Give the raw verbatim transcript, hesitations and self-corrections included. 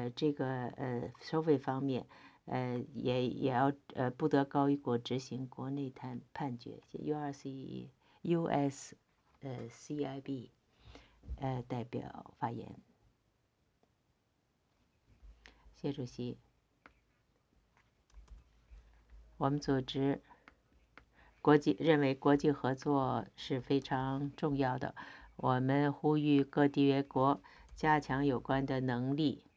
呃这个呃收费方面，呃也也要呃不得高于国执行国内判判决。U R C U S 呃 C I B 呃代表发言。谢主席，我们组织国际认为国际合作是非常重要的，我们呼吁各缔约国加强有关的能力，